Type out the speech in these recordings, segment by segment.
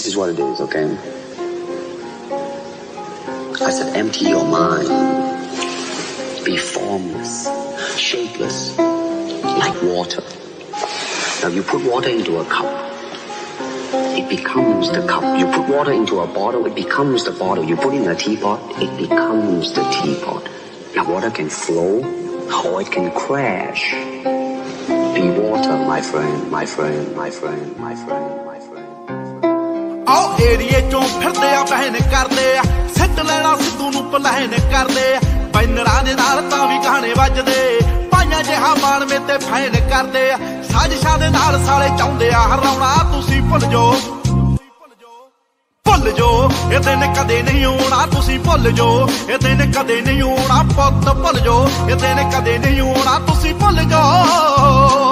This is what it is, okay? I said empty your mind. Be formless, shapeless, like water. Now you put water into a cup, it becomes the cup. You put water into a bottle, it becomes the bottle. You put in a teapot, it becomes the teapot. Now water can flow or it can crash. Be water, my friend, my friend, my friend, my friend, my friend. आओ एरिए चों फिरदे आ बहन करदे आ सिੱਟ ਲੈਣਾ ਸਿੱਧੂ ਨੂੰ ਪਲਾਹਨ ਕਰਦੇ ਆ ਬੈਨਰਾਂ ਦੇ ਨਾਲ ਤਾਂ ਵੀ ਗਾਣੇ ਵੱਜਦੇ ਪਾਈਆਂ ਜਿਹਾ ਮਾਣ ਮੇ ਤੇ ਫੈਨ ਕਰਦੇ ਆ ਸਾਜ਼ਿਸ਼ਾਂ ਦੇ ਨਾਲ ਸਾਲੇ ਚਾਹੁੰਦੇ ਆ ਹਰਾਉਣਾ ਤੁਸੀਂ ਭੁੱਲ ਜਾਓ ਭੁੱਲ ਜਾਓ ਇਹ ਦਿਨ ਕਦੇ ਨਹੀਂ ਆਉਣਾ ਤੁਸੀਂ ਭੁੱਲ ਜਾਓ ਇਹ ਦਿਨ ਕਦੇ ਨਹੀਂ ਆਉਣਾ ਪੁੱਤ ਭੁੱਲ ਜਾਓ ਇਹ ਦਿਨ ਕਦੇ ਨਹੀਂ ਆਉਣਾ ਤੁਸੀਂ ਭੁੱਲ ਜਾਓ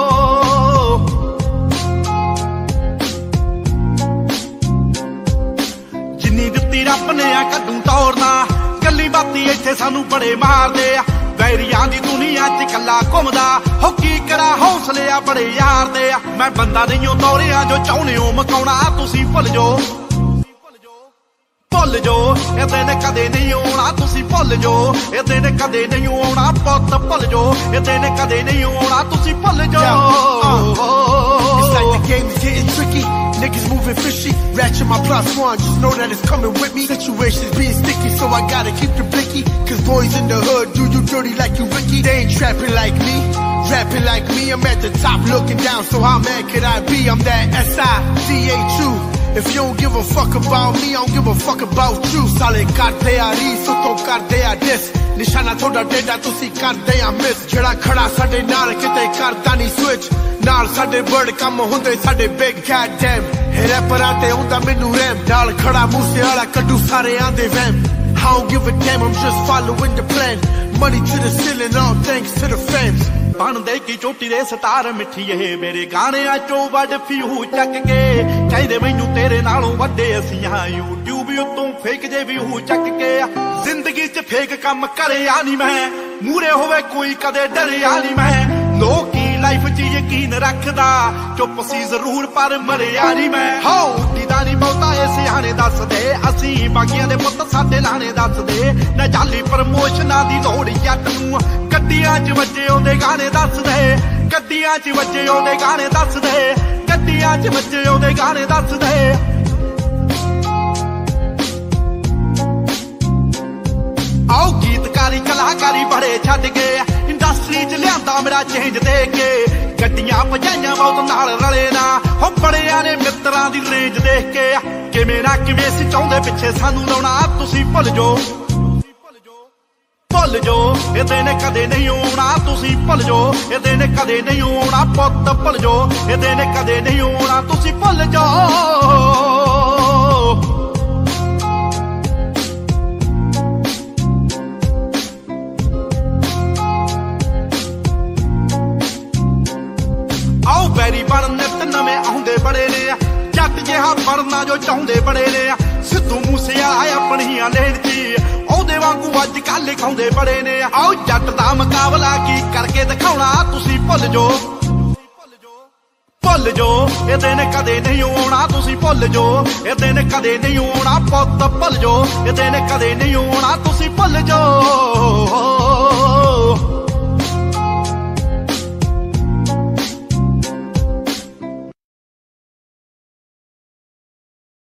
ਜਿੰਨੀ ਦਿੱਤੀ ਰੱਬ ਨੇ ਆ ਕੱਦੂ ਤੋੜਨਾ ਕੱਲੀ ਬਾਤੀ ਇੱਥੇ ਸਾਨੂੰ ਬੜੇ ਮਾਰਦੇ ਆ ਵੈਰੀਆਂ ਦੀ ਦੁਨੀਆ 'ਚ ਕੱਲਾ ਘੁੰਮਦਾ ਹੋ ਕੀ ਕਰਾਂ ਹੌਸਲੇ ਆ ਬੜੇ ਯਾਰ ਦੇ ਆ ਮੈਂ ਬੰਦਾ ਨਹੀਂ ਉਹ ਤੋਰਿਆ ਜੋ ਚਾਹੁੰਦੇ ਹੋ ਮਕਾਉਣਾ ਤੁਸੀਂ ਭੁੱਲ ਜਾਓ ਭੁੱਲ ਜਾਓ ਇਹ ਦਿਨ ਕਦੇ ਨਹੀਂ ਆਉਣਾ ਤੁਸੀਂ ਭੁੱਲ ਜਾਓ ਇਹ ਦਿਨ ਕਦੇ ਨਹੀਂ ਆਉਣਾ ਪੁੱਤ ਭੁੱਲ ਜਾਓ ਇਹ ਦਿਨ ਕਦੇ ਨਹੀਂ ਆਉਣਾ ਤੁਸੀਂ ਭੁੱਲ ਜਾਓ It's like the game is getting tricky. Niggas moving fishy. Ratchet my plus one, just know that it's coming with me. Situations being sticky, so I gotta keep the blicky. Cause boys in the hood do you dirty like you Ricky. They ain't trapping like me, rapping like me. I'm at the top looking down, so how mad could I be? I'm that S-I-D-H-U. If you don't give a fuck about me, I don't give a fuck about you. Sale ਕਰਦੇ ਆ ਰੀਸ ਤੋਂ ਕਰਦੇ ਆ ਡਿਸ ਨਿਸ਼ਾਨਾ ਤੁਹਾਡਾ ਡੇਡਾ ਤੁਸੀਂ ਕਰਦੇ ਆ ਮਿਸ ਜਿਹੜਾ ਖੜਾ ਸਾਡੇ ਨਾਲ ਕਿਤੇ ਕਰਦਾ ਨਹੀਂ ਸਵਿਚ ਨਾਲ ਸਾਡੇ ਵਰਡ ਕੰਮ ਹੁੰਦੇ ਸਾਡੇ ਬਿਗ ਗॉड ਡੈਮ ਇਹ ਰੈਪਰਾਂ ਤੇ ਹੁੰਦਾ ਮੈਨੂੰ ਰੈਮ ਨਾਲ ਖੜਾ ਮੂਸੇ ਵਾਲਾ ਕੱਢੂ ਸਾਰੇ ਆਂਦੇ ਵੈਮ I don't give a damn, I'm just following the plan. Money to the ceiling, all thanks to the fans. ਬਣਦੇ ਕੀ ਚੋਟੀ ਦੇ ਸਟਾਰ ਮਿੱਠੀਏ ਮੇਰੇ ਗਾਣਿਆਂ ਚੋਂ ਵੱਡ ਫਿਊ ਚੱਕ ਕੇ ਕਹਿੰਦੇ ਮੈਨੂੰ ਤੇਰੇ ਨਾਲੋਂ ਵੱਡੇ ਅਸੀਂ ਆ YouTube ਉੱਤੋਂ ਫੇਕ ਜੇ ਵੀ ਹੂ ਚੱਕ ਕੇ ਜ਼ਿੰਦਗੀ 'ਚ ਫੇਕ ਕੰਮ ਕਰਿਆ ਨਹੀਂ ਮੈਂ ਮੂਰੇ ਹੋਵੇ ਕੋਈ ਕਦੇ ਡਰਿਆ ਨਹੀਂ ਮੈਂ ਲੋਕੀ ਲਾਈਫ 'ਚ ਯਕੀਨ ਰੱਖਦਾ ਚੁੱਪ ਸੀ ਜ਼ਰੂਰ ਪਰ ਮਰਿਆ ਨਹੀਂ ਮੈਂ ਹੋ ਦੀਦਾ ਨਹੀਂ ਬਹੁਤਾ ਇਹ ਸਿਆਣੇ ਦੱਸਦੇ ਅਸੀਂ ਬਾਕੀਆਂ ਦੇ ਪੁੱਤ ਸਾਡੇ ਲਾਣੇ ਦੱਸਦੇ ਨਾ ਜਾਲੀ ਪ੍ਰਮੋਸ਼ਨਾਂ ਦੀ ਲੋੜ ਜੱਟ ਨੂੰ ਗੱਡੀਆਂ 'ਚ ਵੱਜੇ ਉਹਦੇ ਗਾਣੇ ਦੱਸਦੇ ਗੱਡੀਆਂ 'ਚ ਵੱਜੇ ਉਹਦੇ ਗਾਣੇ ਦੱਸਦੇ ਗੱਡੀਆਂ 'ਚ ਵੱਜੇ ਉਹਦੇ ਗਾਣੇ ਦੱਸਦੇ ਆਓ ਗੀਤਕਾਰੀ ਕਲਾਕਾਰੀ ਬੜੇ ਛੱਡ ਗਏ ਇੰਡਸਟਰੀ 'ਚ ਲਿਆਂਦਾ ਮੇਰਾ ਚੇਂਜ ਦੇ ਕੇ ਗੱਡੀਆਂ ਭਜਾਈਆਂ ਬਹੁਤ ਨਾਲ ਰਲੇ ਨਾ ਹੋ ਬੜਿਆਂ ਨੇ ਮਿੱਤਰਾਂ ਦੀ ਰੇਂਜ ਦੇਖ ਕੇ ਕਿਵੇਂ ਨਾ ਕਿਵੇਂ ਸੀ ਚਾਹੁੰਦੇ ਪਿੱਛੇ ਸਾਨੂੰ ਲਾਉਣਾ ਤੁਸੀਂ ਭੁੱਲ ਜਾਓ ਭੁੱਲ ਜਾਓ ਇਹ ਦਿਨ ਕਦੇ ਨਹੀਂ ਆਉਣਾ ਤੁਸੀਂ ਭੁੱਲ ਜਾਓ ਇਹ ਦਿਨ ਕਦੇ ਨਹੀਂ ਆਉਣਾ ਪੁੱਤ ਭੁੱਲ ਜਾਓ ਇਹ ਦਿਨ ਕਦੇ ਨਹੀਂ ਆਉਣਾ ਤੁਸੀਂ ਭੁੱਲ ਜਾਓ ਆਓ ਬੈਰੀ ਬਣ ਨਿੱਤ ਨਵੇਂ ਆਉਂਦੇ ਬੜੇ ਨੇ ਜੱਟ ਜਿਹਾ ਬਣਨਾ ਜੋ ਚਾਹੁੰਦੇ ਬੜੇ ਨੇ ਸਿੱਧੂ ਮੂਸੇਵਾਲਾ ਆਪਣੀਆਂ ਲੇਨ 'ਚ ਉਹਦੇ ਵਾਂਗੂ ਅੱਜ ਕੱਲ੍ਹ ਲਿਖਾਉਂਦੇ ਬੜੇ ਨੇ ਆਓ ਜੱਟ ਦਾ ਮੁਕਾਬਲਾ ਕੀ ਕਰਕੇ ਦਿਖਾਉਣਾ ਤੁਸੀਂ ਭੁੱਲ ਜਾਓ ਭੁੱਲ ਜਾਓ ਇਹ ਦਿਨ ਕਦੇ ਨਹੀਂ ਆਉਣਾ ਤੁਸੀਂ ਭੁੱਲ ਜਾਓ ਇਹ ਦਿਨ ਕਦੇ ਨਹੀਂ ਆਉਣਾ ਪੁੱਤ ਭੁੱਲ ਜਾਓ ਇਹ ਦਿਨ ਕਦੇ ਨਹੀਂ ਆਉਣਾ ਤੁਸੀਂ ਭੁੱਲ ਜਾਓ